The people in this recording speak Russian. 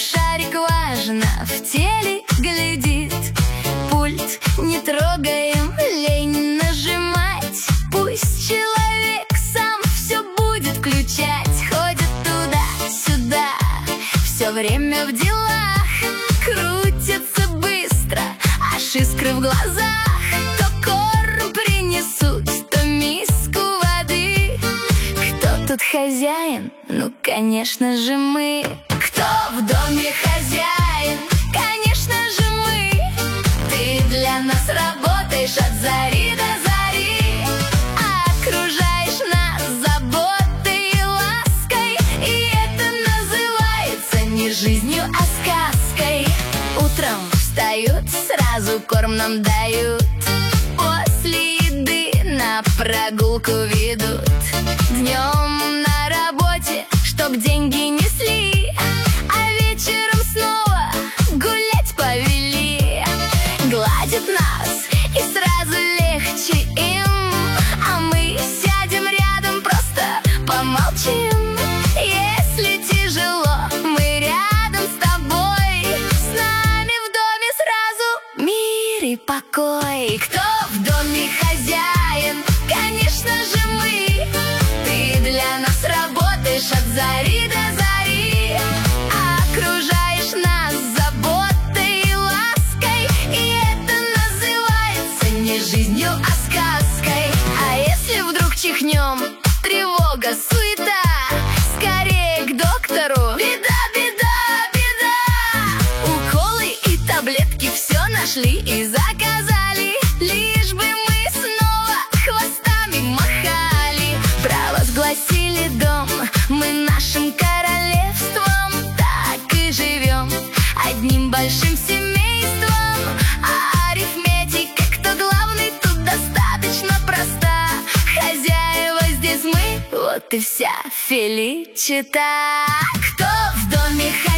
шарик важно в теле глядит. Пульт не трогаем, лень нажимать. Пусть человек сам все будет включать. Ходит туда-сюда, все время в делах. Крутится быстро, аж искры в глазах. То корм принесут, то миску воды. Кто тут хозяин? Ну, конечно же, мы. Кто в доме хозяин? Конечно же, мы. Ты для нас работаешь от зари до зари. Окружаешь нас заботой и лаской. И это называется не жизнью, а сказкой. Утром встают, сразу корм нам дают. После еды на прогулку ведут. Днем на работе, чтоб деньги несли. А вечером снова гулять повели. Гладят нас, и сразу легче им. А мы сядем рядом, просто помолчим. Если тяжело, мы рядом с тобой. С нами в доме сразу мир и покой. Кто в доме хозяин? Конечно же, мы. Ты для нас работаешь от зари до зари. Окружаешь нас заботой и лаской. И это называется не жизнью, а сказкой. А если вдруг чихнем, тревога, суета, скорее к доктору. Беда, беда, беда. Уколы и таблетки все нашли и заказали. Лишь бы мы снова хвостами махали. Провозгласили дом мы нашим королевством. Так и живем одним большим семейством. А арифметика, кто главный, тут достаточно проста. Хозяева здесь мы, вот и вся феличита. Кто в доме хозяин?